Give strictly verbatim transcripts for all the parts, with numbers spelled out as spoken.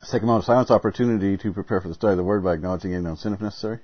Let's take a moment of silence opportunity to prepare for the study of the Word by acknowledging any known sin if necessary.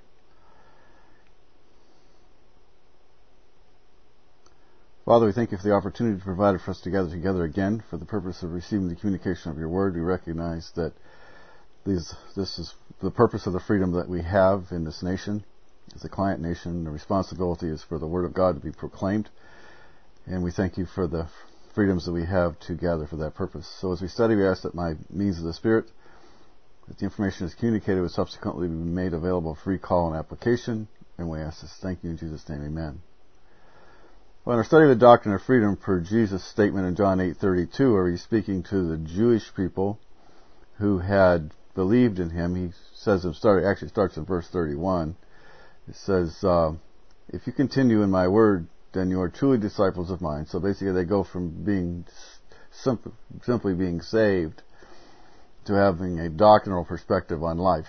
Father, we thank you for the opportunity provided for us to gather together again for the purpose of receiving the communication of your Word. We recognize that these, this is the purpose of the freedom that we have in this nation. As a client nation, the responsibility is for the Word of God to be proclaimed. And we thank you for the freedoms that we have to gather for that purpose. So as we study, we ask that by means of the Spirit, that the information is communicated will subsequently be made available for free call and application. And we ask this. Thank you in Jesus' name. Amen. Well, in our study of the doctrine of freedom, per Jesus' statement in John eight thirty-two, where he's speaking to the Jewish people who had believed in him, he says, it started, actually starts in verse thirty-one. It says, uh, if you continue in my word, then you are truly disciples of mine. So basically they go from being simp- simply being saved to having a doctrinal perspective on life.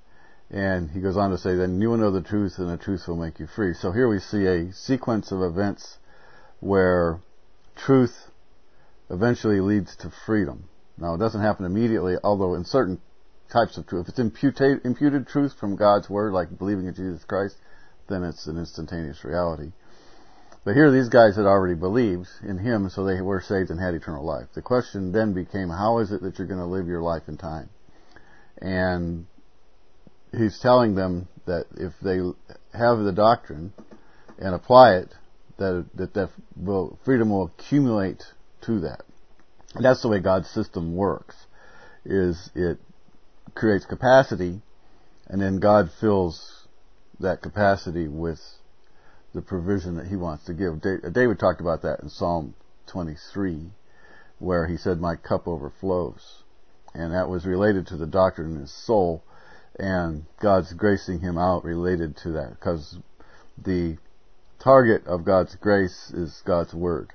And he goes on to say, then you will know the truth, and the truth will make you free. So here we see a sequence of events where truth eventually leads to freedom. Now, it doesn't happen immediately, although in certain types of truth, if it's imputed, imputed truth from God's Word, like believing in Jesus Christ, then it's an instantaneous reality. But here these guys had already believed in him, so they were saved and had eternal life. The question then became, how is it that you're going to live your life in time? And he's telling them that if they have the doctrine and apply it, that that, that will, freedom will accumulate to that. And that's the way God's system works, is it creates capacity, and then God fills that capacity with the provision that he wants to give. David talked about that in Psalm twenty-three, where he said, my cup overflows. And that was related to the doctrine in his soul, and God's gracing him out related to that, because the target of God's grace is God's Word.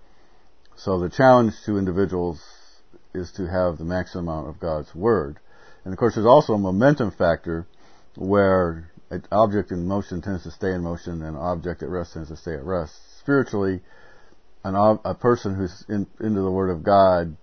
So the challenge to individuals is to have the maximum amount of God's Word. And of course there's also a momentum factor where an object in motion tends to stay in motion, and an object at rest tends to stay at rest. Spiritually, an ob- a person who's in, into the Word of God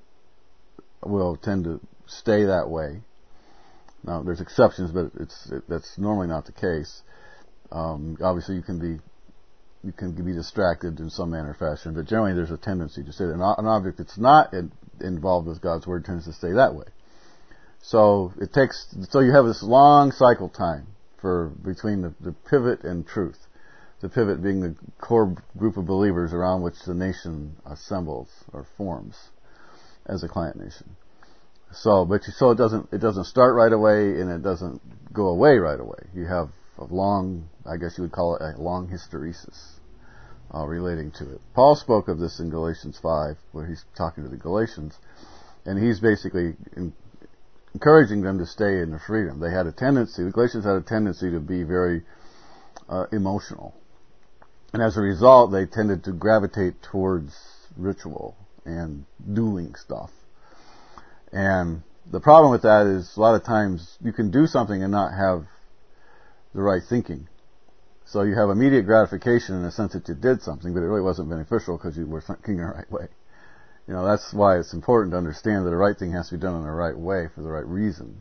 will tend to stay that way. Now, there's exceptions, but it's it, that's normally not the case. Um, obviously, you can be you can be distracted in some manner or fashion, but generally, there's a tendency to stay there. An, an object that's not in, involved with God's Word tends to stay that way. So it takes. So you have this long cycle time for between the, the pivot and truth. The pivot being the core group of believers around which the nation assembles or forms as a client nation. So, but so it doesn't it doesn't start right away, and it doesn't go away right away. You have a long, I guess you would call it a long hysteresis uh, relating to it. Paul spoke of this in Galatians five, where he's talking to the Galatians, and he's basically in, encouraging them to stay in the freedom. They had a tendency, the Galatians had a tendency to be very uh, emotional. And as a result, they tended to gravitate towards ritual and doing stuff. And the problem with that is a lot of times you can do something and not have the right thinking. So you have immediate gratification in the sense that you did something, but it really wasn't beneficial because you were thinking the right way. You know, that's why it's important to understand that the right thing has to be done in the right way for the right reason,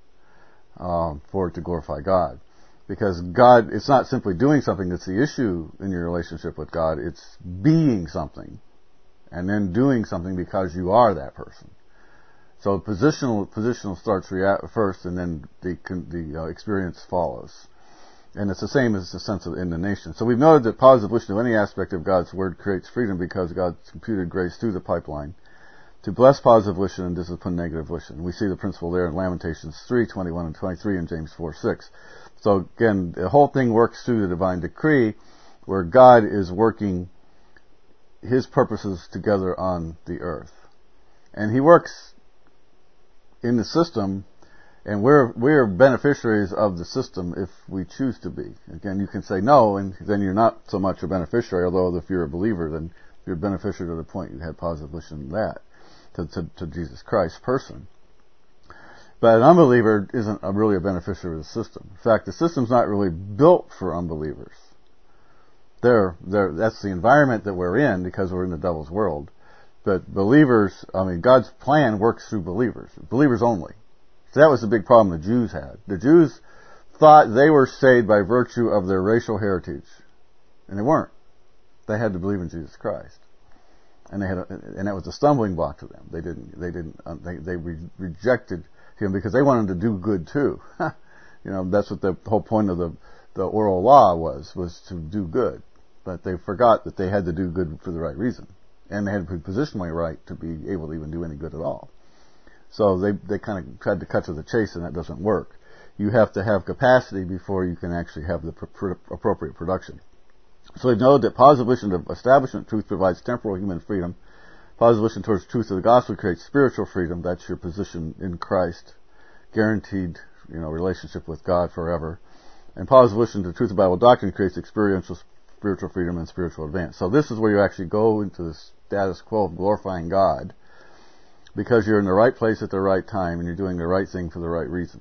um, for it to glorify God. Because God, it's not simply doing something that's the issue in your relationship with God, it's being something, and then doing something because you are that person. So positional, positional starts rea- first, and then the, the uh, experience follows. And it's the same as the sense of in the nation. So we've noted that positive volition of any aspect of God's Word creates freedom because God's imputed grace through the pipeline to bless positive volition and discipline negative volition. We see the principle there in Lamentations three, twenty-one and twenty-three, and James four, six. So again, the whole thing works through the divine decree, where God is working His purposes together on the earth. And He works in the system, and we're we're beneficiaries of the system if we choose to be. Again, you can say no, and then you're not so much a beneficiary, although if you're a believer, then you're a beneficiary to the point you had positive volition in that, to, to, to Jesus Christ's person. But an unbeliever isn't a, really a beneficiary of the system. In fact, the system's not really built for unbelievers. They're, they're, that's the environment that we're in because we're in the devil's world. But believers, I mean, God's plan works through believers. Believers only. So that was the big problem the Jews had. The Jews thought they were saved by virtue of their racial heritage. And they weren't. They had to believe in Jesus Christ. And they had, a, and that was a stumbling block to them. They didn't, they didn't, uh, they, they re- rejected him because they wanted to do good too. You know, that's what the whole point of the, the oral law was, was to do good. But they forgot that they had to do good for the right reason. And they had to be positionally right to be able to even do any good at all. So they, they kind of tried to cut to the chase, and that doesn't work. You have to have capacity before you can actually have the pr- pr- appropriate production. So we know that positivation of establishment truth provides temporal human freedom. Positivation towards truth of the gospel creates spiritual freedom. That's your position in Christ. Guaranteed, you know, relationship with God forever. And positivation to truth of Bible doctrine creates experiential spiritual freedom and spiritual advance. So this is where you actually go into the status quo of glorifying God, because you're in the right place at the right time and you're doing the right thing for the right reason.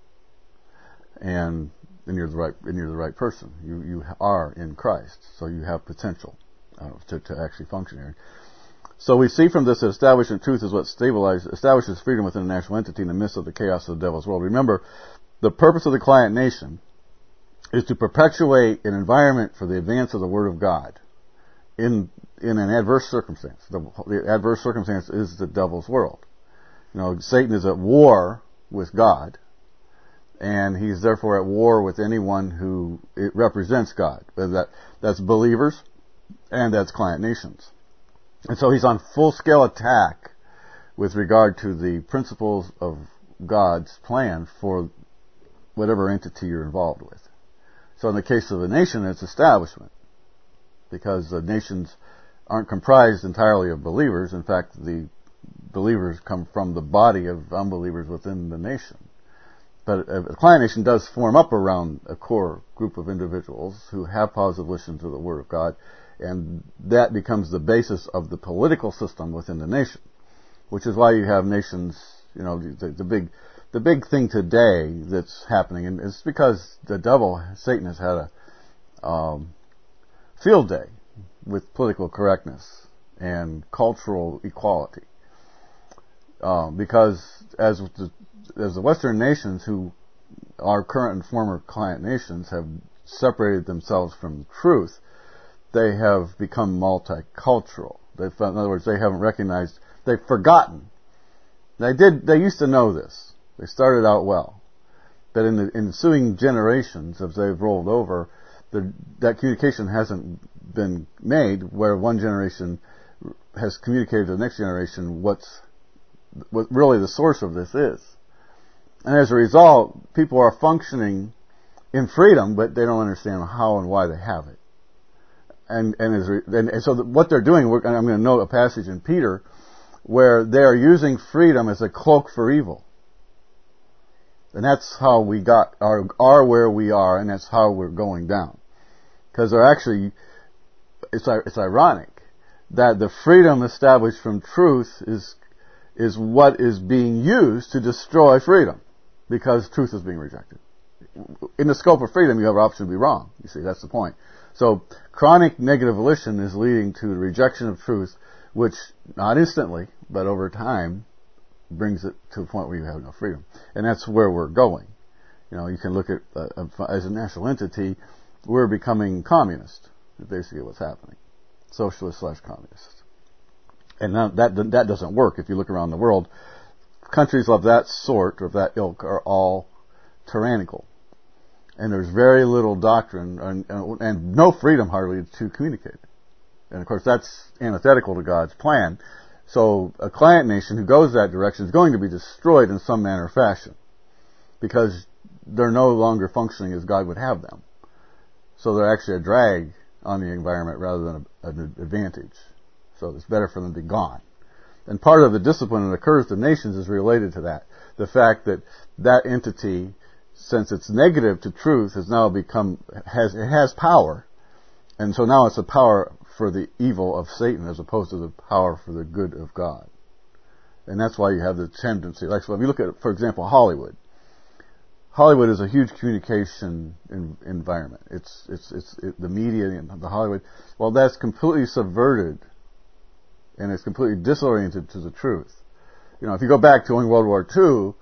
And and you're the right and you're the right person. You you are in Christ, so you have potential uh, to to actually function here. So we see from this that establishment truth is what stabilizes establishes freedom within a national entity in the midst of the chaos of the devil's world. Remember, the purpose of the client nation is to perpetuate an environment for the advance of the Word of God in in an adverse circumstance. The, the adverse circumstance is the devil's world. You know, Satan is at war with God, and he's therefore at war with anyone who it represents God. That that's believers, and that's client nations. And so he's on full-scale attack with regard to the principles of God's plan for whatever entity you're involved with. So in the case of a nation, it's establishment, because the nations aren't comprised entirely of believers. In fact, the believers come from the body of unbelievers within the nation. But a client nation does form up around a core group of individuals who have positive listen to the Word of God, and that becomes the basis of the political system within the nation, which is why you have nations, you know, the, the big the big thing today that's happening, and it's because the devil, Satan, has had a um, field day with political correctness and cultural equality. Um, because as the, as the Western nations, who are current and former client nations, have separated themselves from truth, they have become multicultural. They've, in other words, they haven't recognized, they've forgotten. They did, they used to know this. They started out well. But in the ensuing generations, as they've rolled over, the, that communication hasn't been made, where one generation has communicated to the next generation what's what really the source of this is. And as a result, people are functioning in freedom, but they don't understand how and why they have it. And and, as, and, and so the, what they're doing, we're, I'm going to note a passage in Peter where they are using freedom as a cloak for evil. And that's how we got are are where we are, and that's how we're going down. Because they're actually, it's it's ironic that the freedom established from truth is is what is being used to destroy freedom, because truth is being rejected. In the scope of freedom, you have an option to be wrong. You see, that's the point. So chronic negative volition is leading to the rejection of truth, which not instantly, but over time, brings it to a point where you have no freedom. And that's where we're going. You know, you can look at, uh, as a national entity, we're becoming communist. That's basically what's happening. Socialist slash communist. And that, that that doesn't work. If you look around the world, countries of that sort, or of that ilk, are all tyrannical. And there's very little doctrine, and, and, and no freedom hardly to communicate. And of course that's antithetical to God's plan. So a client nation who goes that direction is going to be destroyed in some manner or fashion, because they're no longer functioning as God would have them. So they're actually a drag on the environment rather than a, an advantage. So it's better for them to be gone. And part of the discipline that occurs to nations is related to that. The fact that that entity, since it's negative to truth, has now become, has, it has power. And so now it's a power for the evil of Satan as opposed to the power for the good of God. And that's why you have the tendency, like, so if you look at, for example, Hollywood. Hollywood is a huge communication in, environment. It's, it's, it's, it, the media, the Hollywood, well, that's completely subverted, and it's completely disoriented to the truth. You know, if you go back to World War Two,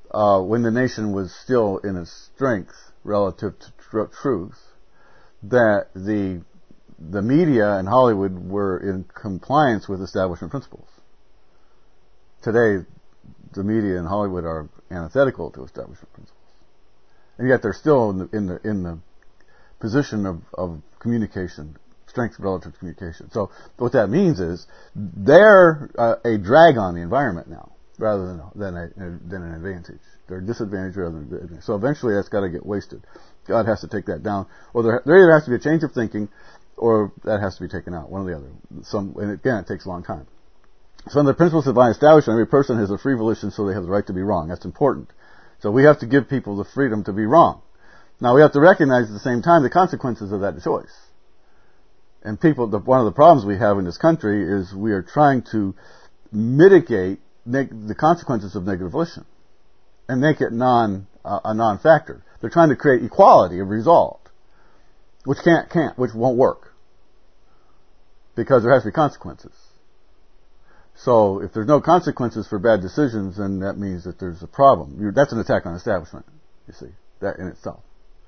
uh, when the nation was still in its strength relative to tr- truth, that the the media and Hollywood were in compliance with establishment principles. Today, the media and Hollywood are antithetical to establishment principles, and yet they're still in the in the, in the position of, of communication, strength relative to communication. So what that means is they're uh, a drag on the environment now, rather than than a, than an advantage. They're a disadvantage rather than an advantage. So eventually, that's got to get wasted. God has to take that down, or there, there either has to be a change of thinking, or that has to be taken out. One or the other. Some, and again, it takes a long time. So under the principles of divine establishment, every person has a free volition, so they have the right to be wrong. That's important. So we have to give people the freedom to be wrong. Now we have to recognize at the same time the consequences of that choice. And people, the, one of the problems we have in this country is we are trying to mitigate neg- the consequences of negative volition and make it non uh, a non-factor. They're trying to create equality of result, which can't can't which won't work because there has to be consequences. So if there's no consequences for bad decisions, then that means that there's a problem. You're, that's an attack on establishment. You see that in itself.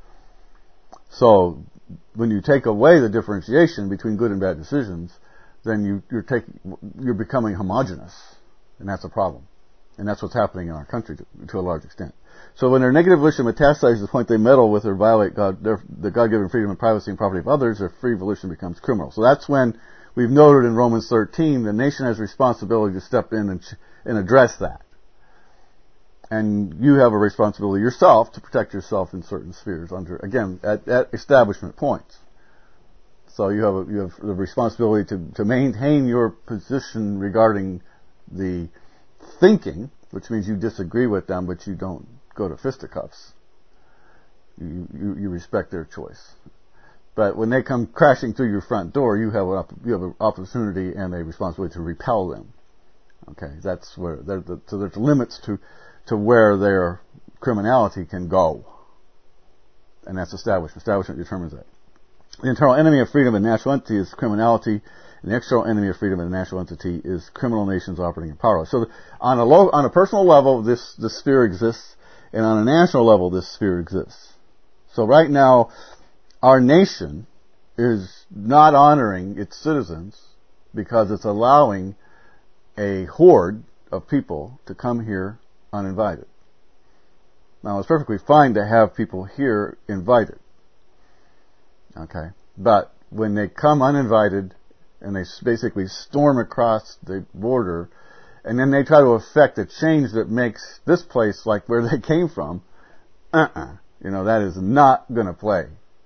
So when you take away the differentiation between good and bad decisions, then you, you're taking, you're becoming homogenous, and that's a problem. And that's what's happening in our country to, to a large extent. So when their negative volition metastasizes to the point they meddle with or violate God, their, the God-given freedom and privacy and property of others, their free volition becomes criminal. So that's when we've noted in Romans thirteen, the nation has responsibility to step in and, and address that. And you have a responsibility yourself to protect yourself in certain spheres under, again, at, at establishment points. So you have a, you have the responsibility to, to maintain your position regarding the thinking, which means you disagree with them, but you don't go to fisticuffs. You, you, you respect their choice. But when they come crashing through your front door, you have an, you have an opportunity and a responsibility to repel them. Okay, that's where, the, so there's limits to, to where their criminality can go. And that's establishment. Establishment determines that. The internal enemy of freedom and national entity is criminality, and the external enemy of freedom and national entity is criminal nations operating in power. So on a low, on a personal level, this, this sphere exists, and on a national level, this sphere exists. So right now, our nation is not honoring its citizens because it's allowing a horde of people to come here uninvited. Now, it's perfectly fine to have people here invited. Okay? But when they come uninvited and they basically storm across the border and then they try to effect a change that makes this place like where they came from, uh-uh. You know, that is not going to play.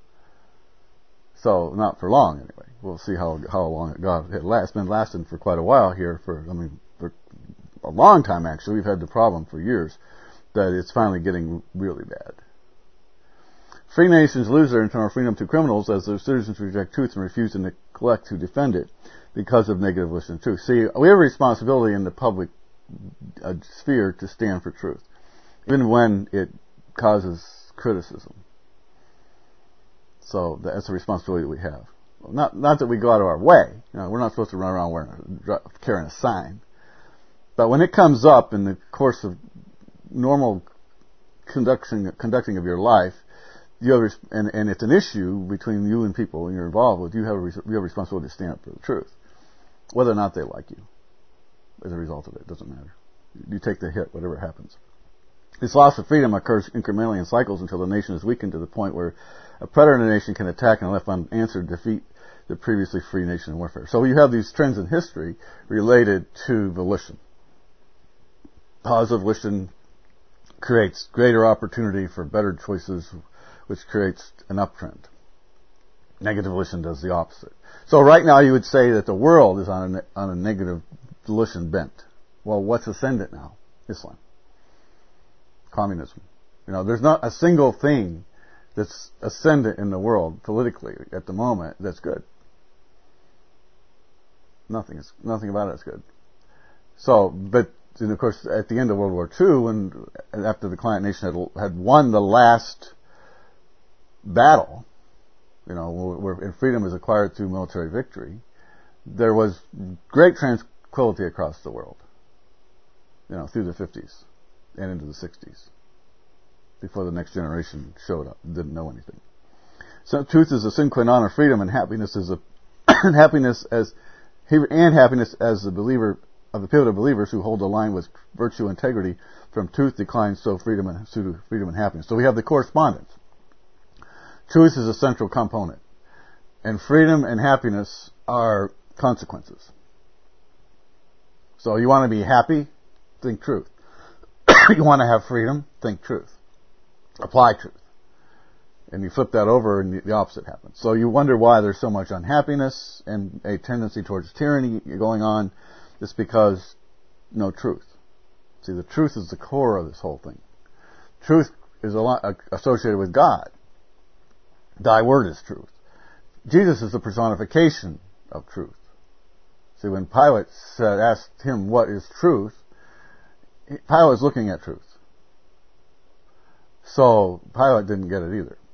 So, not for long anyway. We'll see how how long it got. It lasts. It's been lasting for quite a while here for, I mean, for a long time actually. We've had the problem for years that it's finally getting really bad. Free nations lose their internal freedom to criminals as their citizens reject truth and refuse to neglect to defend it because of negative volition of truth. See, we have a responsibility in the public uh, sphere to stand for truth, even when it causes criticism. So that's a responsibility that we have. Not not that we go out of our way. You know, we're not supposed to run around wearing a, carrying a sign. But when it comes up in the course of normal conducting conducting of your life, you have, and, and it's an issue between you and people and you're involved with, you have a, you have a responsibility to stand up for the truth. Whether or not they like you as a result of it, it doesn't matter. You take the hit, whatever happens. This loss of freedom occurs incrementally in cycles until the nation is weakened to the point where a predator nation can attack and left unanswered defeat the previously free nation in warfare. So you have these trends in history related to volition. Positive volition creates greater opportunity for better choices, which creates an uptrend. Negative volition does the opposite. So right now you would say that the world is on a, on a negative volition bent. Well, what's ascendant now? Islam. Communism. You know, there's not a single thing that's ascendant in the world politically at the moment that's good. Nothing is, nothing about it is good. So, but, and of course, at the end of World War Two, when, after the client nation had, had won the last battle, you know, where freedom is acquired through military victory, there was great tranquility across the world, you know, through the fifties. and into the sixties, before the next generation showed up and didn't know anything. So truth is a sine qua non of freedom, and happiness is a and happiness as and happiness as the believer of the pivotal believers who hold the line with virtue integrity from truth declines, so freedom and pseudo freedom and happiness. So we have the correspondence. Truth is a central component, and freedom and happiness are consequences. So you want to be happy? Think truth. You want to have freedom? Think truth. Apply truth. And you flip that over and the opposite happens. So you wonder why there's so much unhappiness and a tendency towards tyranny going on. It's because no truth. See, the truth is the core of this whole thing. Truth is a lot associated with God. Thy word is truth. Jesus is the personification of truth. See, when Pilate said, asked him what is truth, Pilate was looking at truth. So Pilate didn't get it either.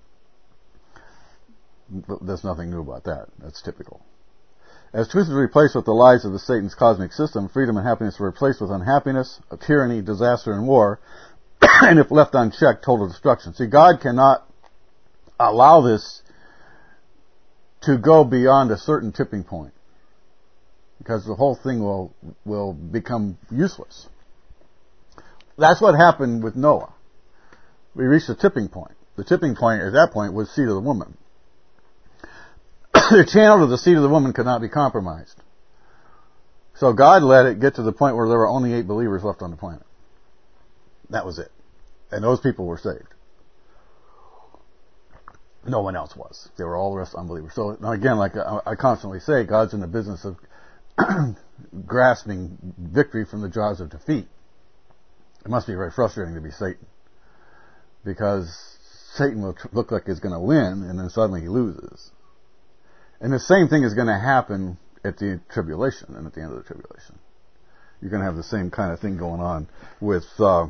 But there's nothing new about that. That's typical. As truth is replaced with the lies of the Satan's cosmic system, freedom and happiness are replaced with unhappiness, tyranny, disaster, and war, and if left unchecked, total destruction. See, God cannot allow this to go beyond a certain tipping point, because the whole thing will will become useless. That's what happened with Noah. We reached a tipping point. The tipping point at that point was seed of the woman. The channel to the seed of the woman could not be compromised. So God let it get to the point where there were only eight believers left on the planet. That was it. And those people were saved. No one else was. They were all the rest unbelievers. So again, like I constantly say, God's in the business of grasping victory from the jaws of defeat. It must be very frustrating to be Satan, because Satan will look like he's going to win, and then suddenly he loses. And the same thing is going to happen at the tribulation and at the end of the tribulation. You're going to have the same kind of thing going on with uh,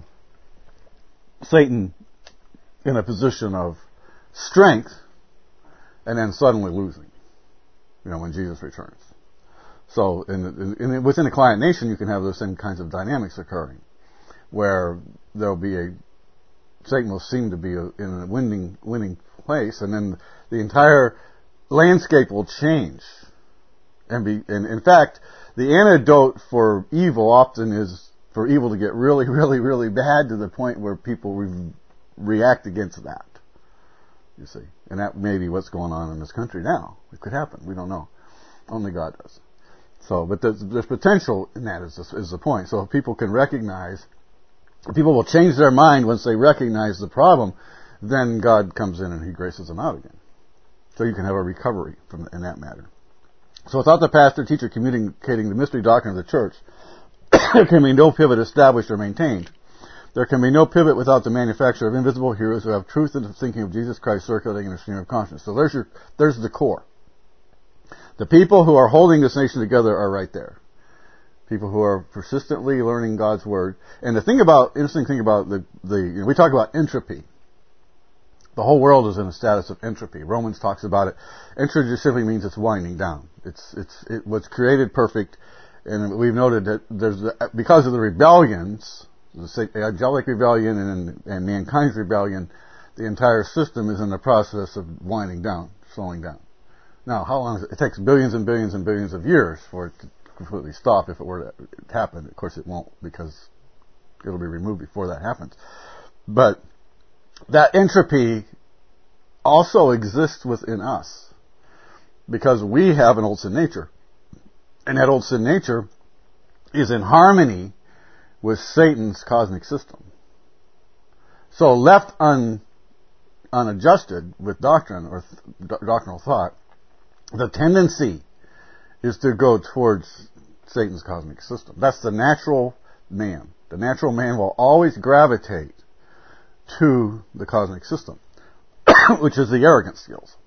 Satan in a position of strength and then suddenly losing, you know, when Jesus returns. So in, in, within the client nation, you can have those same kinds of dynamics occurring, where there'll be a Satan will seem to be a, in a winning winning place, and then the entire landscape will change. And be, and in fact, the antidote for evil often is for evil to get really, really, really bad to the point where people re- react against that. You see, and that may be what's going on in this country now. It could happen. We don't know. Only God does. So, but there's, there's potential in that is the, is the point. So if people can recognize, people will change their mind once they recognize the problem, then God comes in and He graces them out again. So you can have a recovery from in that matter. So without the pastor, teacher communicating the mystery doctrine of the church, there can be no pivot established or maintained. There can be no pivot without the manufacture of invisible heroes who have truth in the thinking of Jesus Christ circulating in a stream of conscience. So there's your, there's the core. The people who are holding this nation together are right there. People who are persistently learning God's word. And the thing about, interesting thing about the, the, you know, we talk about entropy. The whole world is in a status of entropy. Romans talks about it. Entropy simply means it's winding down. It's, it's, it was created perfect. And we've noted that there's, because of the rebellions, the angelic rebellion and, and mankind's rebellion, the entire system is in the process of winding down, slowing down. Now, how long? Is it? It takes billions and billions and billions of years for it to completely stop if it were to happen. Of course, it won't, because it'll be removed before that happens. But that entropy also exists within us, because we have an old sin nature, and that old sin nature is in harmony with Satan's cosmic system. So left un, unadjusted with doctrine or th- doctrinal thought, the tendency is to go towards Satan's cosmic system. That's the natural man. The natural man will always gravitate to the cosmic system, which is the arrogant skills.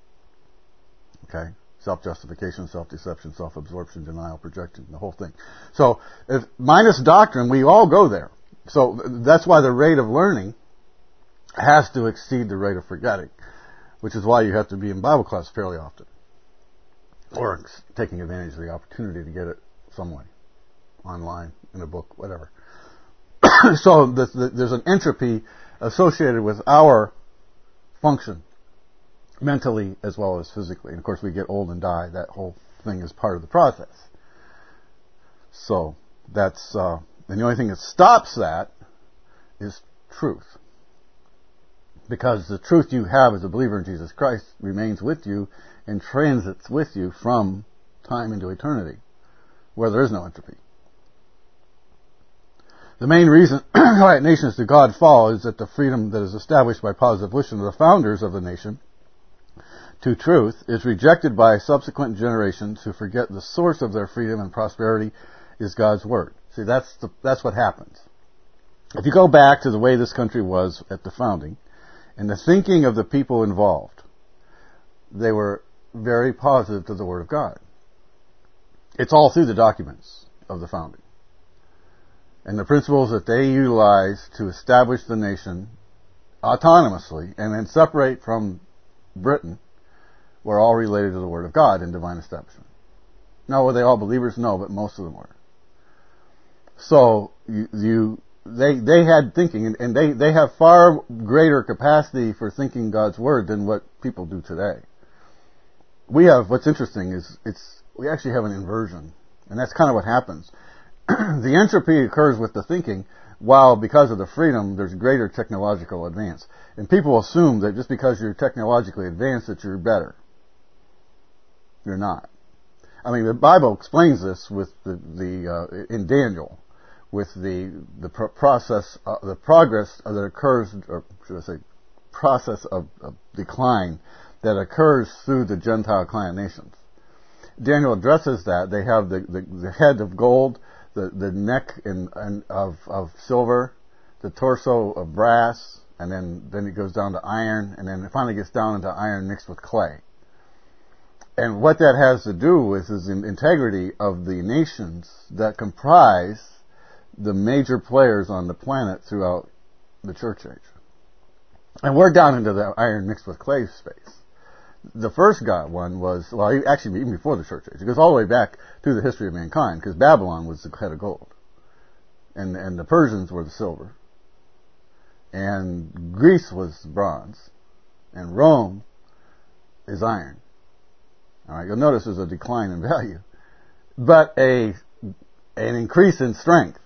Okay? Self-justification, self-deception, self-absorption, denial, projection, the whole thing. So, if minus doctrine, we all go there. So, that's why the rate of learning has to exceed the rate of forgetting, which is why you have to be in Bible class fairly often, or taking advantage of the opportunity to get it some way, online, in a book, whatever. So the, the, there's an entropy associated with our function, mentally as well as physically. And of course we get old and die. That whole thing is part of the process. So that's, uh, and the only thing that stops that is truth. Because the truth you have as a believer in Jesus Christ remains with you and transits with you from time into eternity, where there is no entropy. The main reason why nations to God fall is that the freedom that is established by positive volition of the founders of the nation to truth is rejected by subsequent generations who forget the source of their freedom and prosperity is God's Word. See, that's the, that's what happens. If you go back to the way this country was at the founding, and the thinking of the people involved, they were very positive to the Word of God. It's all through the documents of the founding. And the principles that they utilized to establish the nation autonomously and then separate from Britain were all related to the Word of God and divine establishment. Now, were they all believers? No, but most of them were. So, you, you they they had thinking, and, and they, they have far greater capacity for thinking God's Word than what people do today. We have, what's interesting is, it's we actually have an inversion, and that's kind of what happens. The entropy occurs with the thinking, while because of the freedom, there's greater technological advance. And people assume that just because you're technologically advanced that you're better. You're not. I mean, the Bible explains this with the, the uh, in Daniel, with the the pro- process, uh, the progress that occurs, or should I say, process of, of decline that occurs through the Gentile client nations. Daniel addresses that. They have the, the, the head of gold, the, the neck in, in, of, of silver, the torso of brass, and then, then it goes down to iron, and then it finally gets down into iron mixed with clay. And what that has to do with is the integrity of the nations that comprise the major players on the planet throughout the church age. And we're down into the iron mixed with clay space. The first God one was, well, actually even before the church age. It goes all the way back through the history of mankind, because Babylon was the head of gold. And, and the Persians were the silver. And Greece was bronze. And Rome is iron. All right, you'll notice there's a decline in value, but a an increase in strength.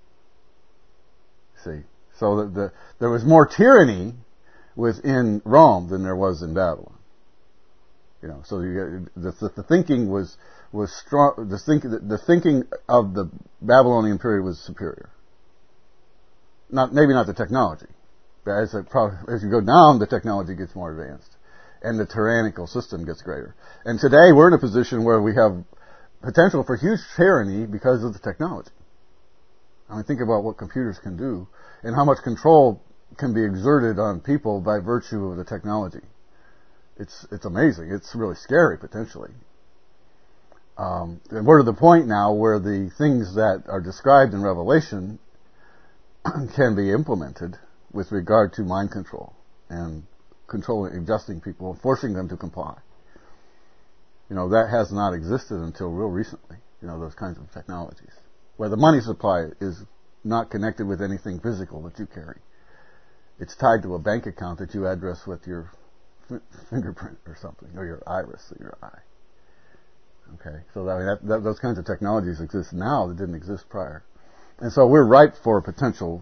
See, so the, the there was more tyranny within Rome than there was in Babylon. You know, so you, the, the the thinking was was strong. The think the thinking of the Babylonian period was superior. Not maybe not the technology, but as it, as you go down, the technology gets more advanced. And the tyrannical system gets greater. And today we're in a position where we have potential for huge tyranny because of the technology. I mean, think about what computers can do and how much control can be exerted on people by virtue of the technology. It's it's amazing. It's really scary potentially. Um, and we're to the point now where the things that are described in Revelation can be implemented with regard to mind control and controlling, adjusting people, forcing them to comply. You know, that has not existed until real recently, you know, those kinds of technologies. Where the money supply is not connected with anything physical that you carry. It's tied to a bank account that you address with your f- fingerprint or something, or your iris or your eye. Okay, so I mean, that, that, those kinds of technologies exist now that didn't exist prior. And so we're ripe for a potential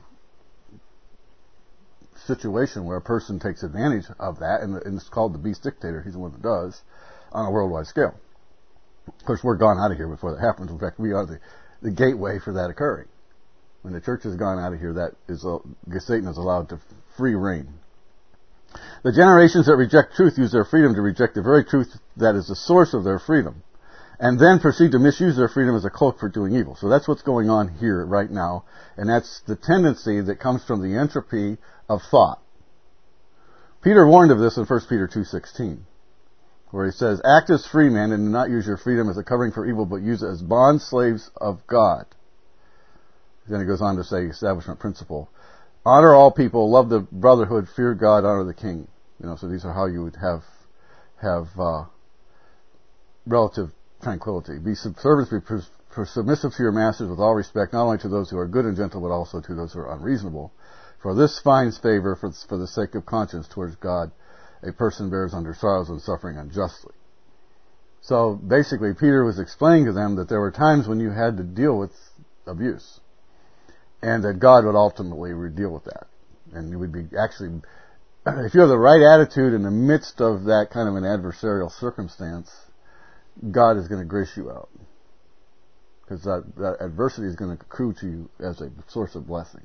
situation where a person takes advantage of that, and, and it's called the beast dictator. He's the one that does, on a worldwide scale. Of course, we're gone out of here before that happens. In fact, we are the, the gateway for that occurring. When the church has gone out of here, that is uh, Satan is allowed to free reign. The generations that reject truth use their freedom to reject the very truth that is the source of their freedom, and then proceed to misuse their freedom as a cloak for doing evil. So that's what's going on here right now, and that's the tendency that comes from the entropy of thought. Peter warned of this in First Peter two sixteen, where he says, "Act as free men and do not use your freedom as a covering for evil, but use it as bond slaves of God." Then he goes on to say, establishment principle: honor all people, love the brotherhood, fear God, honor the king. You know, so these are how you would have have uh, relative tranquility. Be subservient for submissive to your masters with all respect, not only to those who are good and gentle, but also to those who are unreasonable. For this finds favor for, for the sake of conscience towards God. A person bears under trials and suffering unjustly. So basically, Peter was explaining to them that there were times when you had to deal with abuse, and that God would ultimately deal with that. And you would be actually, if you have the right attitude in the midst of that kind of an adversarial circumstance, God is going to grace you out. Because that, that adversity is going to accrue to you as a source of blessing.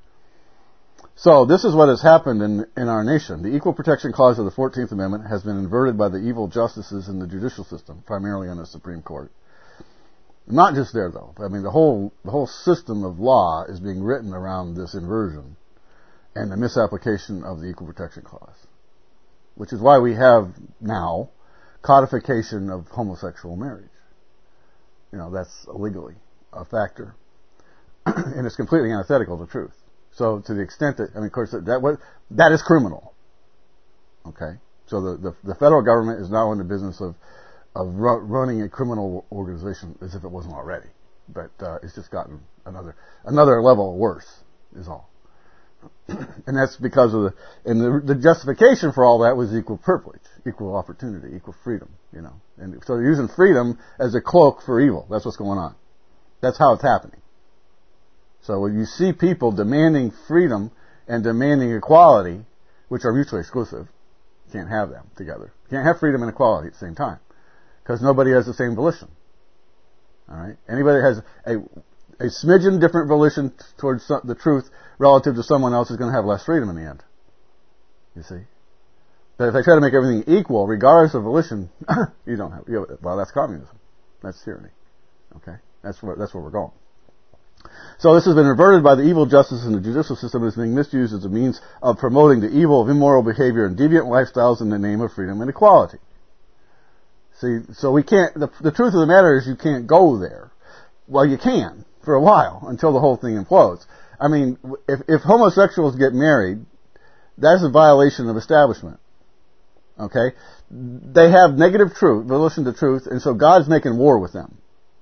So this is what has happened in, in our nation. The Equal Protection Clause of the fourteenth Amendment has been inverted by the evil justices in the judicial system, primarily on the Supreme Court. Not just there, though. I mean, the whole the whole system of law is being written around this inversion and the misapplication of the Equal Protection Clause, which is why we have now codification of homosexual marriage. You know, that's legally a factor. And it's completely antithetical to truth. So to the extent that, I mean, of course, that that, that is criminal. Okay? So the, the, the federal government is now in the business of, of ru- running a criminal organization as if it wasn't already. But uh, it's just gotten another another level worse, is all. And that's because of the, and the, the justification for all that was equal privilege, equal opportunity, equal freedom, you know. And so they're using freedom as a cloak for evil. That's what's going on. That's how it's happening. So when you see people demanding freedom and demanding equality, which are mutually exclusive, you can't have them together. You can't have freedom and equality at the same time, because nobody has the same volition. All right? Anybody that has a a smidgen different volition towards the truth relative to someone else is going to have less freedom in the end. You see? But if they try to make everything equal, regardless of volition, you don't have. You know, well, that's communism. That's tyranny. Okay? That's where that's where we're going. So this has been reverted by the evil justice in the judicial system and is being misused as a means of promoting the evil of immoral behavior and deviant lifestyles in the name of freedom and equality. See, so we can't, the, the truth of the matter is you can't go there. Well, you can, for a while, until the whole thing implodes. I mean, if, if homosexuals get married, that's a violation of establishment. Okay? They have negative truth, volition to truth, and so God's making war with them.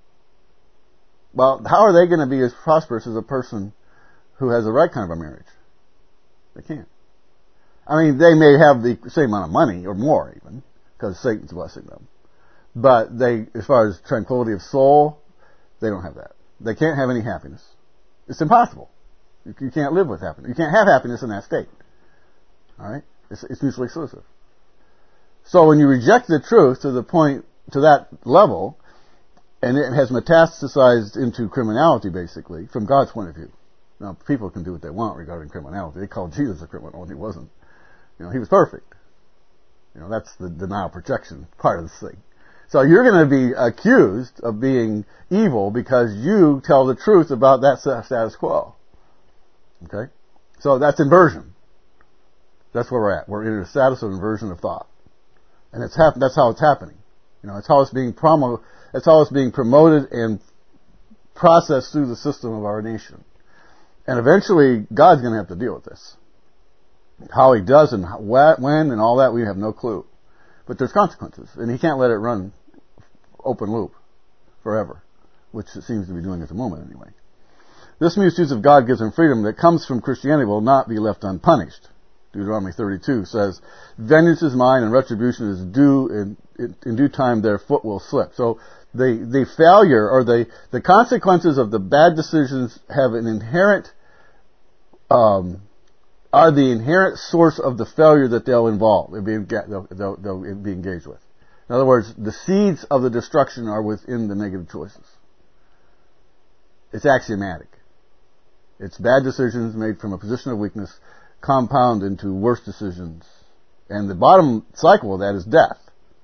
Well, how are they going to be as prosperous as a person who has the right kind of a marriage? They can't. I mean, they may have the same amount of money, or more even, because Satan's blessing them. But they, as far as tranquility of soul, they don't have that. They can't have any happiness. It's impossible. You, you can't live with happiness. You can't have happiness in that state. Alright? It's, it's mutually exclusive. So when you reject the truth to the point, to that level, and it has metastasized into criminality, basically, from God's point of view. Now, people can do what they want regarding criminality. They called Jesus a criminal, and he wasn't. You know, he was perfect. You know, that's the denial projection part of this thing. So you're going to be accused of being evil because you tell the truth about that status quo. Okay? So that's inversion. That's where we're at. We're in a status of inversion of thought. And it's hap- that's how it's happening. You know, it's how it's being promo- That's how it's being promoted and processed through the system of our nation. And eventually, God's going to have to deal with this. How He does and how, when and all that, we have no clue. But there's consequences. And He can't let it run open loop forever, which it seems to be doing at the moment anyway. This misuse of God gives Him freedom that comes from Christianity will not be left unpunished. Deuteronomy thirty-two says, "Vengeance is mine and retribution is due, in, in, in due time their foot will slip." So the, the failure or the, the consequences of the bad decisions have an inherent, um, are the inherent source of the failure that they'll involve, they'll be, they'll, they'll, they'll be engaged with. In other words, the seeds of the destruction are within the negative choices. It's axiomatic. It's bad decisions made from a position of weakness compound into worse decisions. And the bottom cycle of that is death.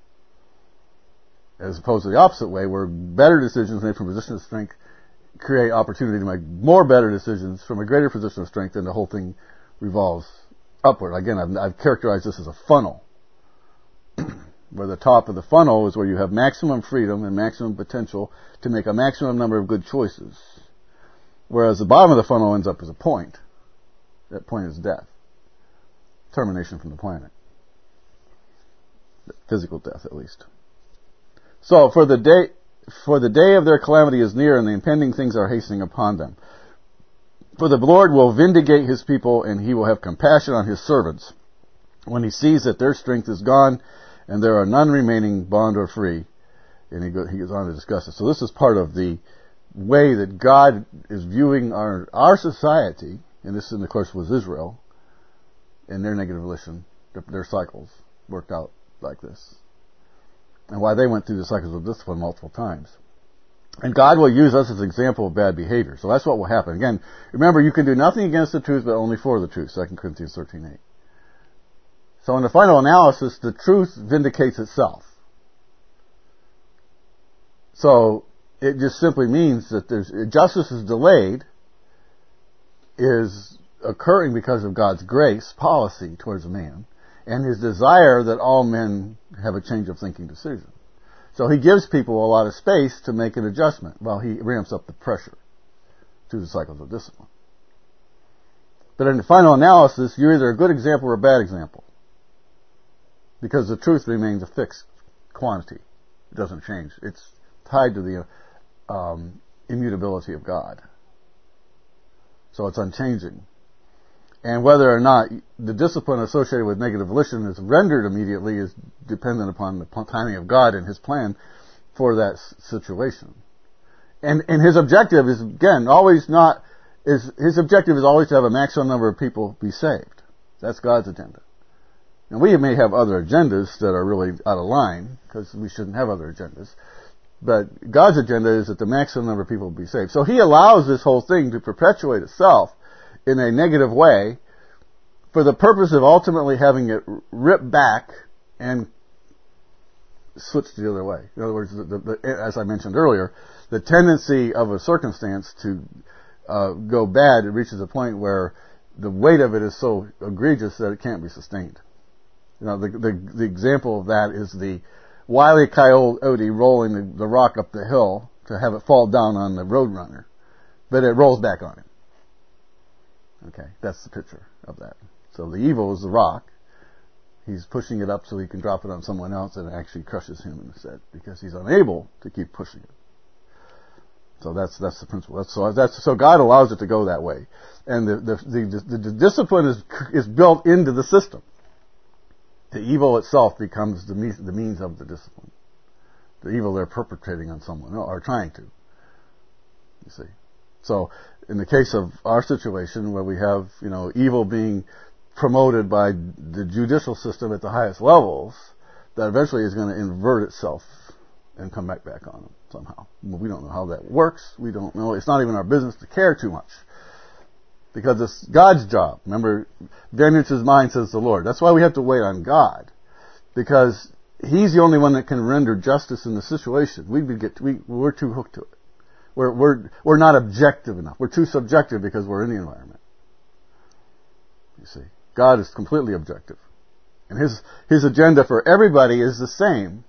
As opposed to the opposite way, where better decisions made from a position of strength create opportunity to make more better decisions from a greater position of strength, and the whole thing revolves upward. Again, I've, I've characterized this as a funnel. Where the top of the funnel is where you have maximum freedom and maximum potential to make a maximum number of good choices. Whereas the bottom of the funnel ends up as a point. That point is death. Termination from the planet. Physical death, at least. So, for the day, For the day of their calamity is near, and the impending things are hastening upon them. For the Lord will vindicate his people, and he will have compassion on his servants, when he sees that their strength is gone, and there are none remaining, bond or free. And he, go, he goes on to discuss it. So this is part of the way that God is viewing our our society, and this, of course, was Israel, and their negative volition, their, their cycles worked out like this. And why they went through the cycles of discipline multiple times. And God will use us as an example of bad behavior. So that's what will happen. Again, remember, you can do nothing against the truth, but only for the truth. Second Corinthians thirteen eight. So in the final analysis, the truth vindicates itself. So it just simply means that there's justice is delayed, is occurring because of God's grace policy towards man, and his desire that all men have a change of thinking decision. So he gives people a lot of space to make an adjustment while he ramps up the pressure through the cycles of discipline. But in the final analysis, you're either a good example or a bad example, because the truth remains a fixed quantity. It doesn't change. It's tied to the um, immutability of God. So it's unchanging. And whether or not the discipline associated with negative volition is rendered immediately is dependent upon the timing of God and his plan for that situation. And and his objective is, again, always not, is his objective is always to have a maximum number of people be saved. That's God's agenda. And we may have other agendas that are really out of line, because we shouldn't have other agendas. But God's agenda is that the maximum number of people be saved. So he allows this whole thing to perpetuate itself in a negative way for the purpose of ultimately having it ripped back and switched the other way. In other words, the, the, the, as I mentioned earlier, the tendency of a circumstance to uh, go bad, it reaches a point where the weight of it is so egregious that it can't be sustained. You know, the, the, the example of that is the Wile E. Coyote rolling the, the rock up the hill to have it fall down on the roadrunner, but it rolls back on him. Okay, that's the picture of that. So the evil is the rock. He's pushing it up so he can drop it on someone else, and it actually crushes him instead because he's unable to keep pushing it. So that's that's the principle. That's, so that's so God allows it to go that way, and the the the, the, the discipline is is built into the system. The evil itself becomes the means, the means of the discipline. The evil they're perpetrating on someone, or trying to. You see. So, in the case of our situation, where we have, you know, evil being promoted by the judicial system at the highest levels, that eventually is going to invert itself and come back back on them somehow. We don't know how that works. We don't know. It's not even our business to care too much. Because it's God's job. Remember, vengeance is mine, says the Lord. That's why we have to wait on God. Because he's the only one that can render justice in the situation. We get, we, we're too hooked to it. We're, we're, we're not objective enough. We're too subjective because we're in the environment. You see, God is completely objective. And his, his agenda for everybody is the same.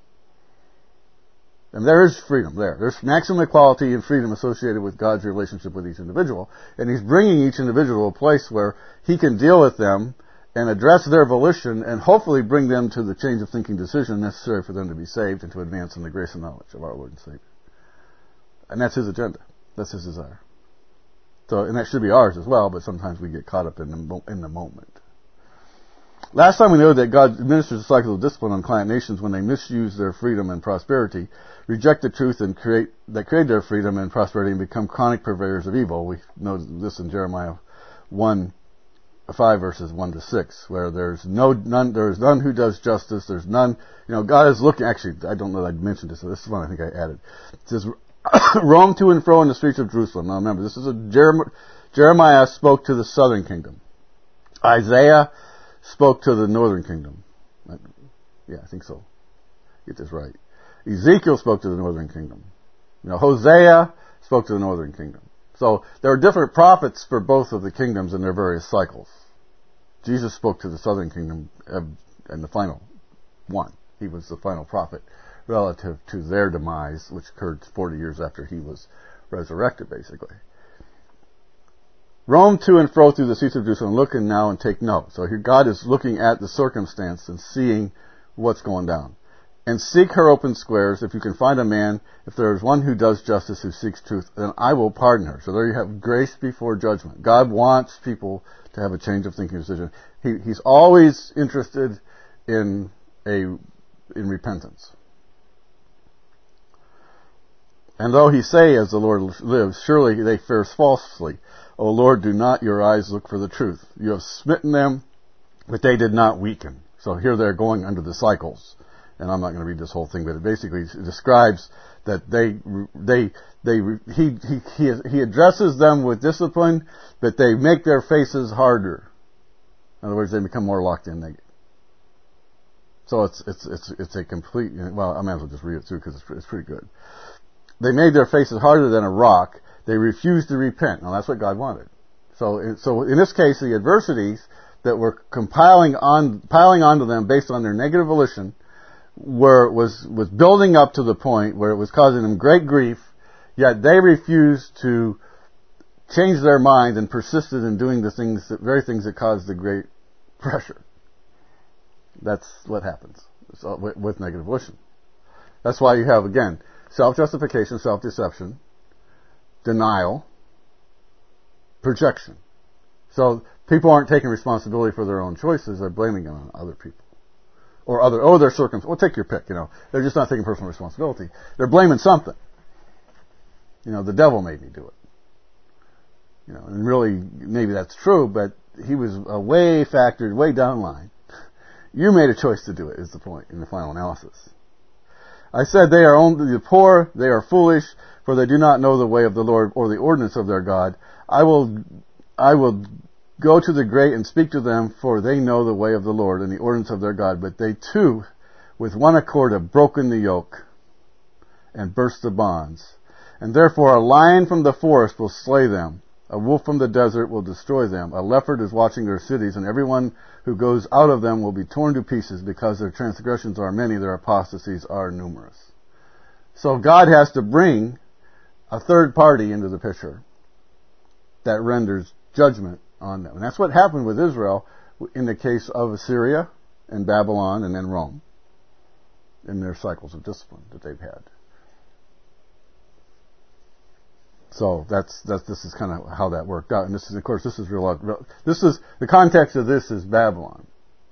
And there is freedom there. There's maximum equality and freedom associated with God's relationship with each individual. And he's bringing each individual to a place where he can deal with them and address their volition and hopefully bring them to the change of thinking decision necessary for them to be saved and to advance in the grace and knowledge of our Lord and Savior. And that's his agenda. That's his desire. So, and that should be ours as well, but sometimes we get caught up in the, in the moment. Last time we know that God administers a cycle of discipline on client nations when they misuse their freedom and prosperity, reject the truth and create that create their freedom and prosperity and become chronic purveyors of evil. We know this in Jeremiah one, five verses one to six, where there's no none there's none who does justice. There's none. You know, God is looking. Actually, I don't know that I mentioned this. So this is one I think I added. It says, "Roam to and fro in the streets of Jerusalem." Now remember, this is a Jeremiah, Jeremiah spoke to the southern kingdom. Isaiah spoke to the northern kingdom. Yeah, I think so. Get this right. Ezekiel spoke to the northern kingdom. You know, Hosea spoke to the northern kingdom. So there are different prophets for both of the kingdoms in their various cycles. Jesus spoke to the southern kingdom and the final one. He was the final prophet relative to their demise, which occurred forty years after he was resurrected, basically. Roam to and fro through the streets of Jerusalem, looking now and take note. So here God is looking at the circumstance and seeing what's going down. and seek her open squares. If you can find a man, if there is one who does justice, who seeks truth, then I will pardon her. So there you have grace before judgment. God wants people to have a change of thinking decision. He, he's always interested in a in repentance. And though he say, as the Lord lives, surely they fare falsely. O Lord, do not your eyes look for the truth. You have smitten them, but they did not weaken. So here they're going under the cycles. And I'm not going to read this whole thing, but it basically describes that they, they, they, he, he, he, he addresses them with discipline, but they make their faces harder. In other words, they become more locked in. They, so it's, it's, it's, it's a complete, well, I might as well just read it through because it's, it's pretty good. They made their faces harder than a rock. They refused to repent. Now that's what God wanted. So, so in this case, the adversities that were compiling on, piling onto them based on their negative volition were, was, was building up to the point where it was causing them great grief, yet they refused to change their mind and persisted in doing the things, the very things that caused the great pressure. That's what happens so, with, with negative volition. That's why you have, again, self-justification, self-deception, denial, projection. So people aren't taking responsibility for their own choices, they're blaming it on other people. Or other, oh, their circumstances. Well, take your pick, you know. They're just not taking personal responsibility. They're blaming something. You know, the devil made me do it. You know, and really, maybe that's true, but he was a way factored, way down the line. You made a choice to do it, is the point in the final analysis. I said they are only the poor, they are foolish, for they do not know the way of the Lord or the ordinance of their God. I will, I will go to the great and speak to them, for they know the way of the Lord and the ordinance of their God. But they too, with one accord, have broken the yoke and burst the bonds. And therefore a lion from the forest will slay them. A wolf from the desert will destroy them. A leopard is watching their cities, and everyone who goes out of them will be torn to pieces, because their transgressions are many, their apostasies are numerous. So God has to bring a third party into the picture that renders judgment on them. And that's what happened with Israel in the case of Assyria and Babylon and then Rome in their cycles of discipline that they've had. So that's, that's, this is kind of how that worked out. And this is, of course, this is real, this is, the context of this is Babylon.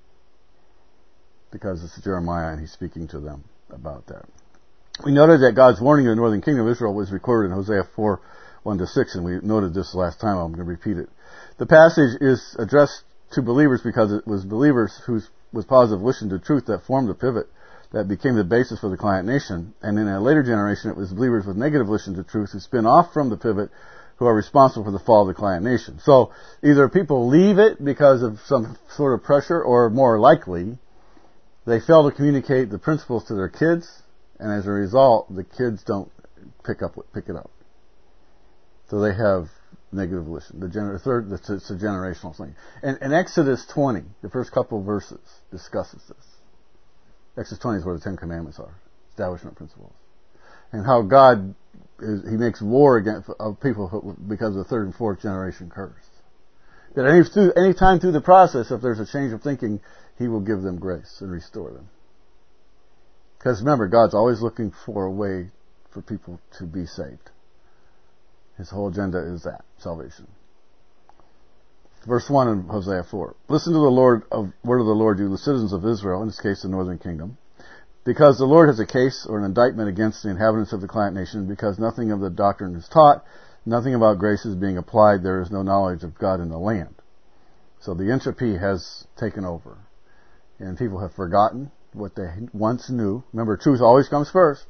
Because it's Jeremiah and he's speaking to them about that. We noted that God's warning of the northern kingdom of Israel was recorded in Hosea four, one to six, and we noted this last time. I'm going to repeat it. The passage is addressed to believers because it was believers who was positive volition to truth that formed the pivot that became the basis for the client nation. And in a later generation, it was believers with negative volition to truth who spin off from the pivot who are responsible for the fall of the client nation. So either people leave it because of some sort of pressure, or more likely, they fail to communicate the principles to their kids, and as a result, the kids don't pick up pick it up. So they have negative volition. The gener- third, it's, it's a generational thing. And, and Exodus twenty, the first couple of verses, discusses this. Exodus twenty is where the Ten Commandments are, establishment principles, and how God is, He makes war against of people who, because of the third and fourth generation curse. That any through, any time through the process, if there's a change of thinking, He will give them grace and restore them. Because remember, God's always looking for a way for people to be saved. His whole agenda is that, salvation. Verse one in Hosea four. Listen to the Lord of, word of the Lord, you the citizens of Israel, in this case the northern kingdom. Because the Lord has a case or an indictment against the inhabitants of the client nation, because nothing of the doctrine is taught, nothing about grace is being applied, there is no knowledge of God in the land. So the entropy has taken over. And people have forgotten what they once knew. Remember, truth always comes first.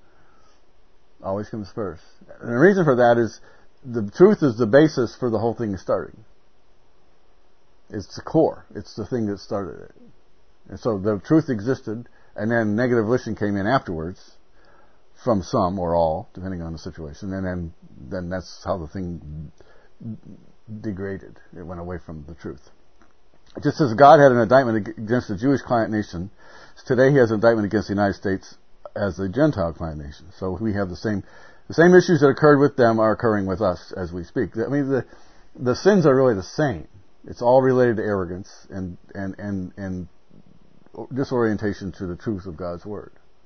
Always comes first. And the reason for that is the truth is the basis for the whole thing starting. It's the core. It's the thing that started it. And so the truth existed, and then negative volition came in afterwards, from some or all, depending on the situation, and then, then that's how the thing degraded. It went away from the truth. Just as God had an indictment against the Jewish client nation, today He has an indictment against the United States as the Gentile client nation. So we have the same, the same issues that occurred with them are occurring with us as we speak. I mean, the, the sins are really the same. It's all related to arrogance and, and, and, and disorientation to the truth of God's Word.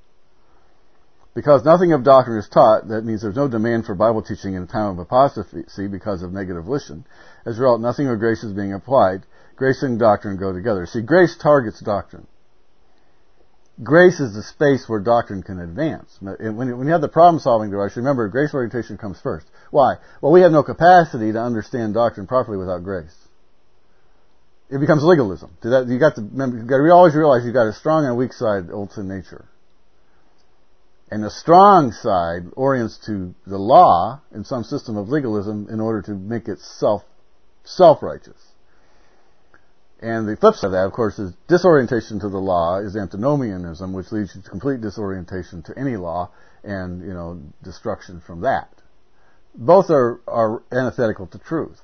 Because nothing of doctrine is taught, that means there's no demand for Bible teaching in a time of apostasy because of negative volition. As a result, nothing of grace is being applied. Grace and doctrine go together. See, grace targets doctrine. Grace is the space where doctrine can advance. When you have the problem-solving device, remember, grace orientation comes first. Why? Well, we have no capacity to understand doctrine properly without grace. It becomes legalism. You got to remember, you got to always realize you got a strong and a weak side, old sin nature. And the strong side orients to the law in some system of legalism in order to make it self, self-righteous. And the flip side of that, of course, is disorientation to the law is antinomianism, which leads you to complete disorientation to any law and, you know, destruction from that. Both are, are antithetical to truth.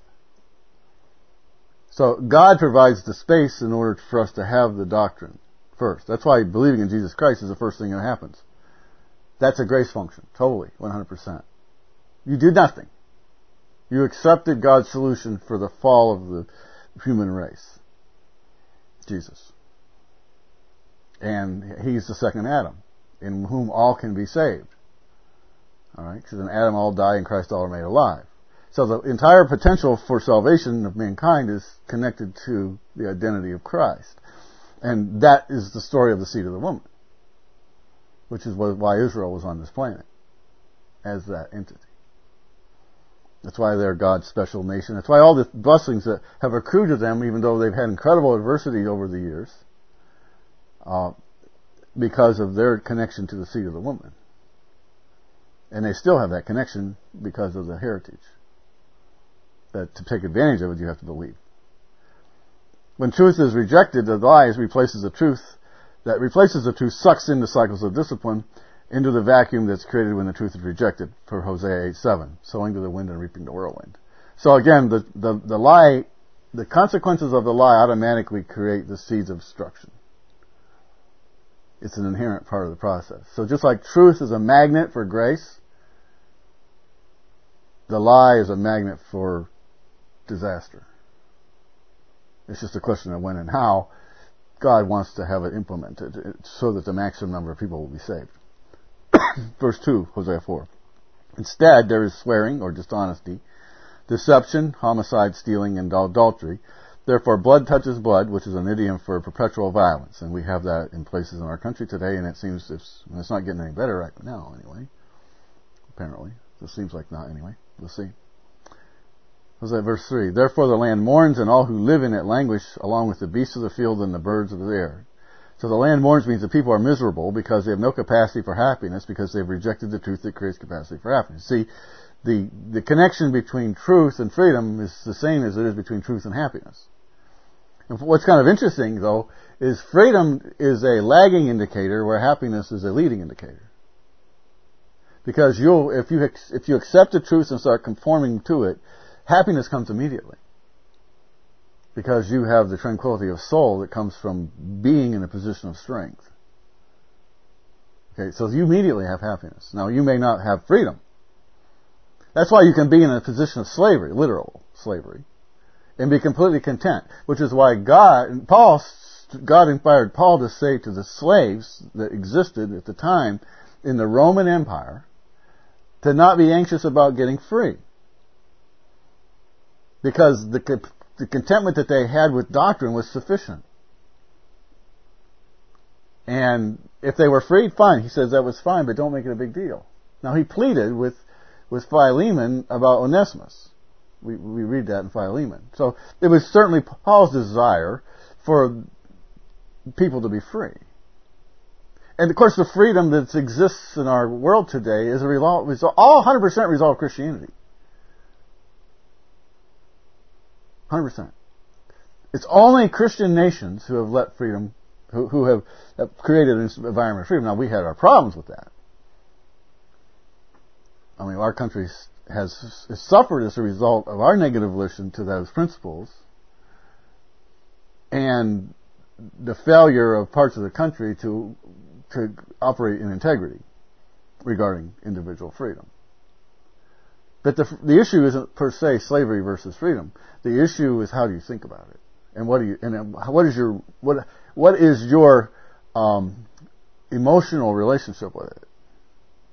So God provides the space in order for us to have the doctrine first. That's why believing in Jesus Christ is the first thing that happens. That's a grace function, totally, one hundred percent. You did nothing. You accepted God's solution for the fall of the human race. Jesus. And He's the second Adam, in whom all can be saved. Alright? Because in Adam all die, in Christ all are made alive. So the entire potential for salvation of mankind is connected to the identity of Christ. And that is the story of the seed of the woman, which is why Israel was on this planet, as that entity. That's why they're God's special nation. That's why all the blessings that have accrued to them, even though they've had incredible adversity over the years, uh, because of their connection to the seed of the woman. And they still have that connection because of the heritage. That to take advantage of it, you have to believe. When truth is rejected, the lies replaces the truth. That replaces the truth sucks into cycles of discipline, into the vacuum that's created when the truth is rejected, per Hosea eight seven, sowing to the wind and reaping the whirlwind. So again, the, the, the lie, the consequences of the lie automatically create the seeds of destruction. It's an inherent part of the process. So just like truth is a magnet for grace, the lie is a magnet for disaster. It's just a question of when and how God wants to have it implemented so that the maximum number of people will be saved. Verse two, Hosea four. Instead, there is swearing or dishonesty, deception, homicide, stealing, and adultery. Therefore, blood touches blood, which is an idiom for perpetual violence. And we have that in places in our country today, and it seems it's, it's not getting any better right now, anyway. Apparently. It seems like not, anyway. We'll see. Hosea verse three. Therefore the land mourns, and all who live in it languish, along with the beasts of the field and the birds of the air. So the land mourns means the people are miserable because they have no capacity for happiness, because they've rejected the truth that creates capacity for happiness. See, the, the connection between truth and freedom is the same as it is between truth and happiness. And what's kind of interesting, though, is freedom is a lagging indicator where happiness is a leading indicator. Because you'll, if you, if you accept the truth and start conforming to it, happiness comes immediately. Because you have the tranquility of soul that comes from being in a position of strength. Okay, so you immediately have happiness. Now, you may not have freedom. That's why you can be in a position of slavery, literal slavery, and be completely content. Which is why God, Paul, God inspired Paul to say to the slaves that existed at the time in the Roman Empire to not be anxious about getting free. Because the The contentment that they had with doctrine was sufficient. And if they were freed, fine. He says that was fine, but don't make it a big deal. Now he pleaded with, with Philemon about Onesimus. We, we read that in Philemon. So it was certainly Paul's desire for people to be free. And of course the freedom that exists in our world today is a result, all one hundred percent result of Christianity. one hundred percent. It's only Christian nations who have let freedom, who, who have, have created an environment of freedom. Now, we had our problems with that. I mean, our country has, has suffered as a result of our negative volition to those principles and the failure of parts of the country to, to operate in integrity regarding individual freedom. But the, the issue isn't per se slavery versus freedom. The issue is how do you think about it, and what do you, and what is your what what is your um, emotional relationship with it?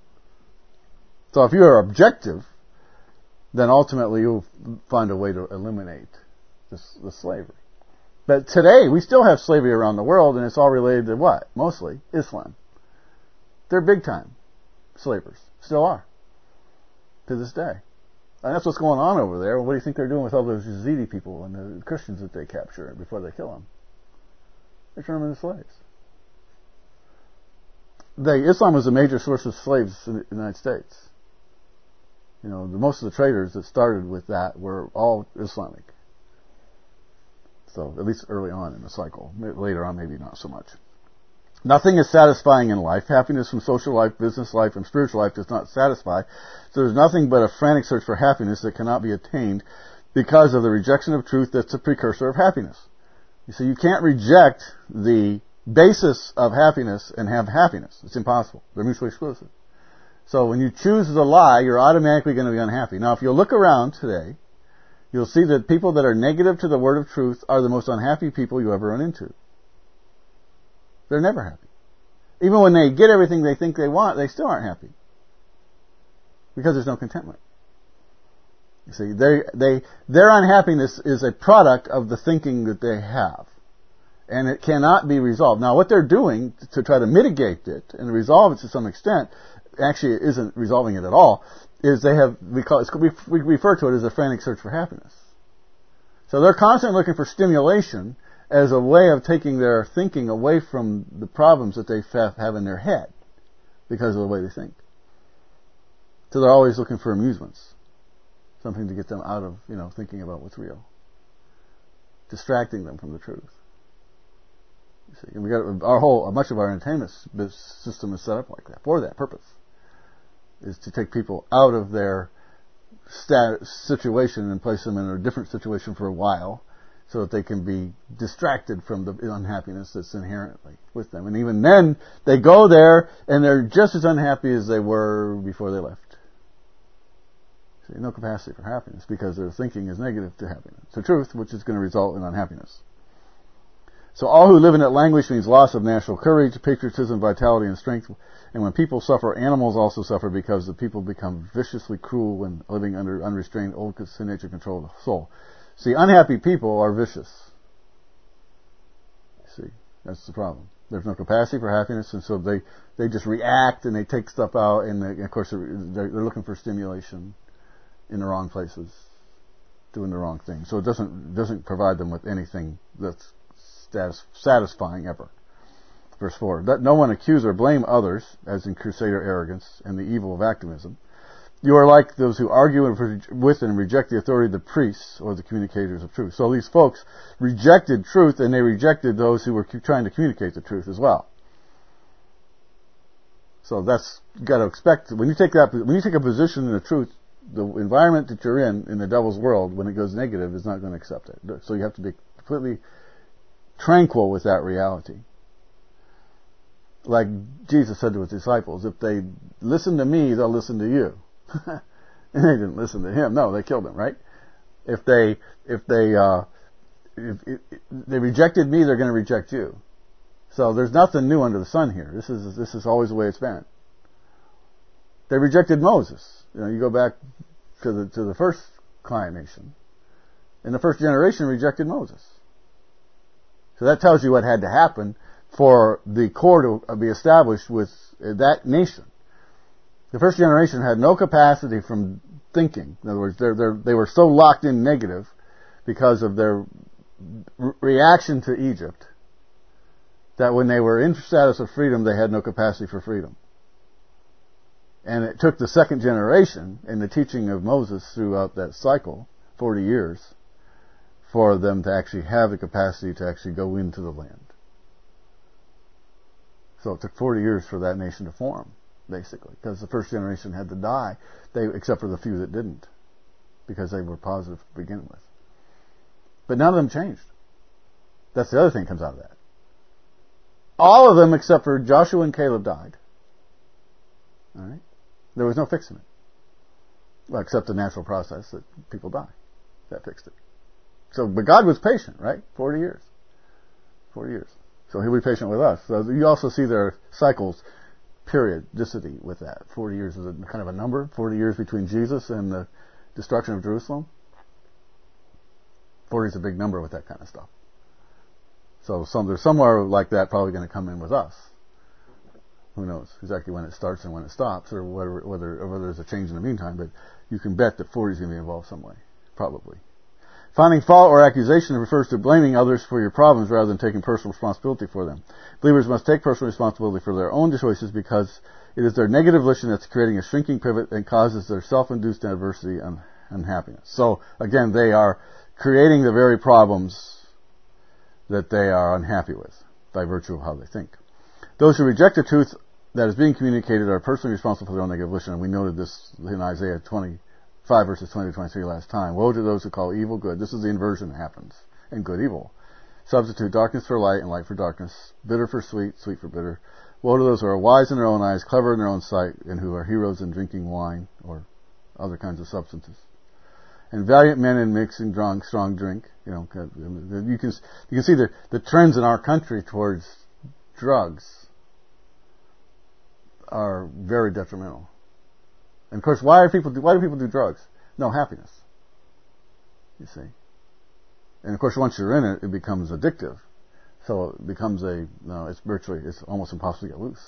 So if you are objective, then ultimately you'll find a way to eliminate this, the slavery. But today, we still have slavery around the world, and it's all related to what? Mostly Islam. They're big time slavers. Still are. To this day. And that's what's going on over there. What do you think they're doing with all those Yazidi people and the Christians that they capture before they kill them? They turn them into slaves. They, Islam was a major source of slaves in the United States. You know, the, most of the traders that started with that were all Islamic. So, at least early on in the cycle. Later on, maybe not so much. Nothing is satisfying in life. Happiness from social life, business life, and spiritual life does not satisfy. So there's nothing but a frantic search for happiness that cannot be attained because of the rejection of truth that's a precursor of happiness. You see, you can't reject the basis of happiness and have happiness. It's impossible. They're mutually exclusive. So when you choose the lie, you're automatically going to be unhappy. Now, if you look around today, you'll see that people that are negative to the word of truth are the most unhappy people you ever run into. They're never happy. Even when they get everything they think they want, they still aren't happy. Because there's no contentment. You see, they, they, their unhappiness is a product of the thinking that they have. And it cannot be resolved. Now, what they're doing to try to mitigate it and resolve it to some extent, actually it isn't resolving it at all, is they have, we call it, we refer to it as a frantic search for happiness. So they're constantly looking for stimulation as a way of taking their thinking away from the problems that they have in their head because of the way they think. So they're always looking for amusements. Something to get them out of, you know, thinking about what's real. Distracting them from the truth. You see, and we got our whole, much of our entertainment system is set up like that, for that purpose. Is to take people out of their stat- situation and place them in a different situation for a while, so that they can be distracted from the unhappiness that's inherently with them. And even then, they go there and they're just as unhappy as they were before they left. See, no capacity for happiness because their thinking is negative to happiness, to truth, which is going to result in unhappiness. So all who live in that language means loss of national courage, patriotism, vitality, and strength. And when people suffer, animals also suffer because the people become viciously cruel when living under unrestrained old sin nature control of the soul. See, unhappy people are vicious. See, that's the problem. There's no capacity for happiness, and so they, they just react and they take stuff out, and, they, of course they're, they're looking for stimulation in the wrong places, doing the wrong thing. So it doesn't doesn't provide them with anything that's status, satisfying ever. Verse four: Let no one accuse or blame others, as in crusader arrogance and the evil of activism. You are like those who argue with and reject the authority of the priests or the communicators of truth. So these folks rejected truth, and they rejected those who were trying to communicate the truth as well. So that's, you got to expect, when you take that, when you take a position in the truth, the environment that you're in, in the devil's world, when it goes negative, is not going to accept it. So you have to be completely tranquil with that reality. Like Jesus said to his disciples, if they listen to me, they'll listen to you. And they didn't listen to him. No, they killed him, right? If they, if they, uh, if, if they rejected me, they're going to reject you. So there's nothing new under the sun here. This is, this is always the way it's been. They rejected Moses. You know, you go back to the, to the first client nation, and the first generation rejected Moses. So that tells you what had to happen for the core to be established with that nation. The first generation had no capacity from thinking. In other words, they're, they're, they were so locked in negative because of their re- reaction to Egypt that when they were in status of freedom, they had no capacity for freedom. And it took the second generation in the teaching of Moses throughout that cycle, forty years, for them to actually have the capacity to actually go into the land. So it took forty years for that nation to form, basically, because the first generation had to die, they, except for the few that didn't, because they were positive to begin with. But none of them changed. That's the other thing that comes out of that. All of them, except for Joshua and Caleb, died. All right? There was no fixing it. Well, except the natural process that people die. That fixed it. So, but God was patient, right? Forty years. Forty years. So He'll be patient with us. So you also see their cycles periodicity with that. Forty years is a kind of a number. Forty years between Jesus and the destruction of Jerusalem. Forty is a big number with that kind of stuff. So some, there's somewhere like that probably going to come in with us. Who knows exactly when it starts and when it stops, or whether, whether, or whether there's a change in the meantime, but you can bet that forty is going to be involved some way. Probably. Finding fault or accusation refers to blaming others for your problems rather than taking personal responsibility for them. Believers must take personal responsibility for their own choices because it is their negative volition that's creating a shrinking pivot and causes their self-induced adversity and unhappiness. So, again, they are creating the very problems that they are unhappy with by virtue of how they think. Those who reject the truth that is being communicated are personally responsible for their own negative volition, and we noted this in Isaiah twenty-five verses twenty to twenty-three last time. Woe to those who call evil good. This is the inversion that happens, and good evil. Substitute darkness for light and light for darkness, bitter for sweet, sweet for bitter. Woe to those who are wise in their own eyes, clever in their own sight, and who are heroes in drinking wine or other kinds of substances. And valiant men in mixing strong, strong drink. You know, you can you can see the the trends in our country towards drugs are very detrimental. And of course, why do people do, why do people do drugs? No, happiness. You see. And of course, once you're in it, it becomes addictive. So it becomes a, no, it's virtually, it's almost impossible to get loose.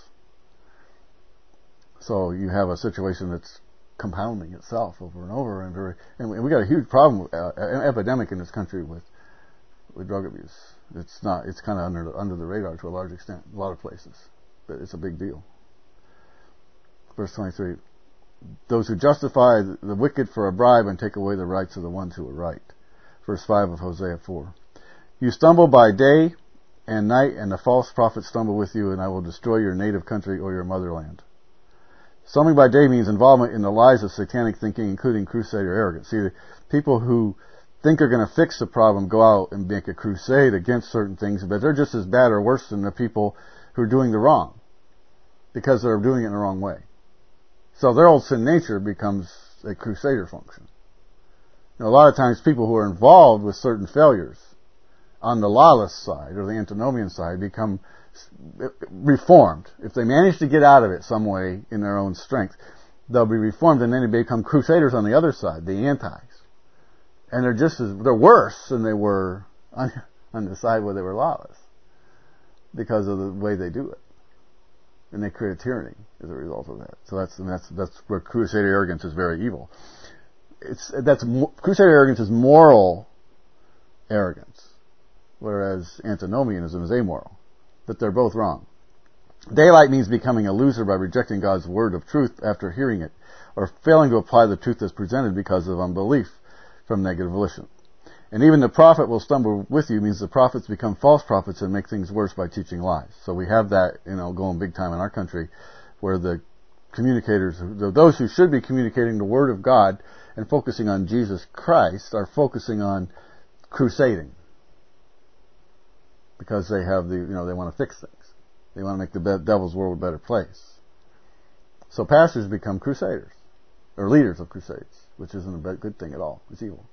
So you have a situation that's compounding itself over and over, and very, and we, and we got a huge problem, uh, an epidemic in this country with, with drug abuse. It's not, it's kind of under, under the radar to a large extent, a lot of places. But it's a big deal. Verse twenty-three, those who justify the wicked for a bribe and take away the rights of the ones who are right. Verse five of Hosea four. You stumble by day and night, and the false prophets stumble with you, and I will destroy your native country or your motherland. Stumbling by day means involvement in the lies of satanic thinking, including crusader arrogance. See, the people who think they're going to fix the problem go out and make a crusade against certain things, but they're just as bad or worse than the people who are doing the wrong, because they're doing it in the wrong way. So their old sin nature becomes a crusader function. You know, a lot of times people who are involved with certain failures on the lawless side or the antinomian side become reformed. If they manage to get out of it some way in their own strength, they'll be reformed, and then they become crusaders on the other side, the antis. And they're just as, they're worse than they were on, on the side where they were lawless because of the way they do it. And they create a tyranny as a result of that. So that's that's that's where crusader arrogance is very evil. It's that's crusader arrogance is moral arrogance, whereas antinomianism is amoral. But they're both wrong. Daylight means becoming a loser by rejecting God's word of truth after hearing it, or failing to apply the truth that's presented because of unbelief from negative volition. And even the prophet will stumble with you means the prophets become false prophets and make things worse by teaching lies. So we have that, you know, going big time in our country, where the communicators, those who should be communicating the word of God and focusing on Jesus Christ, are focusing on crusading. Because they have the, you know, they want to fix things. They want to make the devil's world a better place. So pastors become crusaders, or leaders of crusades, which isn't a good thing at all. It's evil.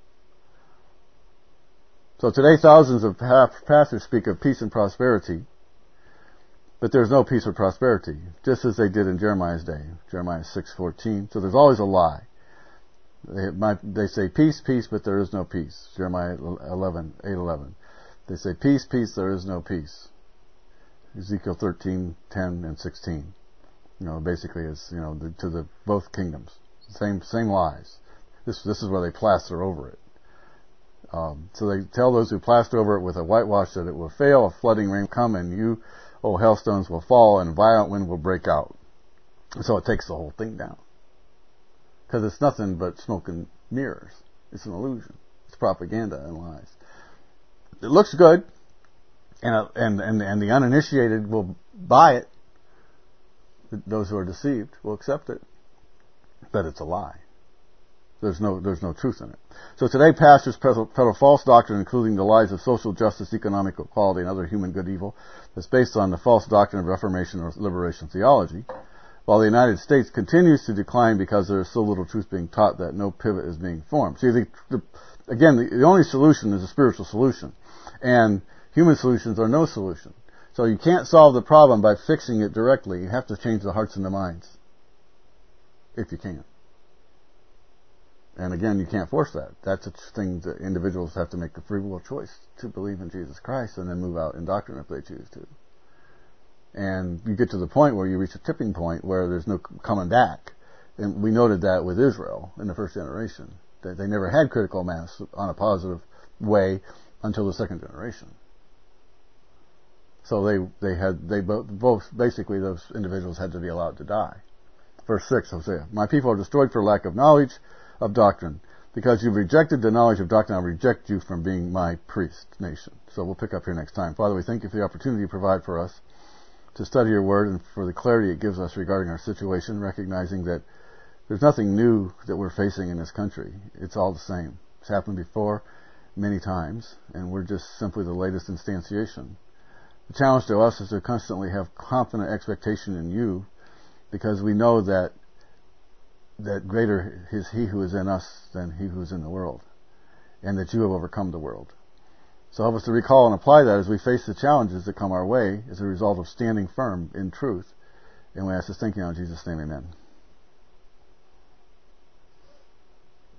So today thousands of pastors speak of peace and prosperity, but there's no peace or prosperity, just as they did in Jeremiah's day, Jeremiah six fourteen. So there's always a lie. They, might, they say peace, peace, but there is no peace, Jeremiah eleven, eight eleven. They say peace, peace, there is no peace, Ezekiel thirteen, ten, and sixteen. You know, basically it's, you know, the, to the both kingdoms. Same, same lies. This, this is where they plaster over it. Um, so they tell those who plaster over it with a whitewash that it will fail, a flooding rain come, and you, oh, hailstones will fall, and violent wind will break out. So it takes the whole thing down. Because it's nothing but smoke and mirrors. It's an illusion. It's propaganda and lies. It looks good, and and and, and the uninitiated will buy it. Those who are deceived will accept it. But it's a lie. There's no, there's no truth in it. So today pastors peddle false doctrine, including the lies of social justice, economic equality, and other human good evil, that's based on the false doctrine of Reformation or liberation theology, while the United States continues to decline because there is so little truth being taught that no pivot is being formed. See, the, the, again, the, the only solution is a spiritual solution, and human solutions are no solution. So you can't solve the problem by fixing it directly. You have to change the hearts and the minds. If you can. And again, you can't force that. That's a thing that individuals have to make the free will choice to believe in Jesus Christ and then move out in doctrine if they choose to. And you get to the point where you reach a tipping point where there's no coming back. And we noted that with Israel in the first generation. That they never had critical mass on a positive way until the second generation. So they, they had, they both, both, basically those individuals had to be allowed to die. Verse six, Hosea. My people are destroyed for lack of knowledge of doctrine. Because you've rejected the knowledge of doctrine, I'll reject you from being my priest nation. So we'll pick up here next time. Father, we thank you for the opportunity you provide for us to study your word and for the clarity it gives us regarding our situation, recognizing that there's nothing new that we're facing in this country. It's all the same. It's happened before many times, and we're just simply the latest instantiation. The challenge to us is to constantly have confident expectation in you, because we know that that greater is he who is in us than he who is in the world, and that you have overcome the world. So help us to recall and apply that as we face the challenges that come our way as a result of standing firm in truth. And we ask this thank you in Jesus' name, amen.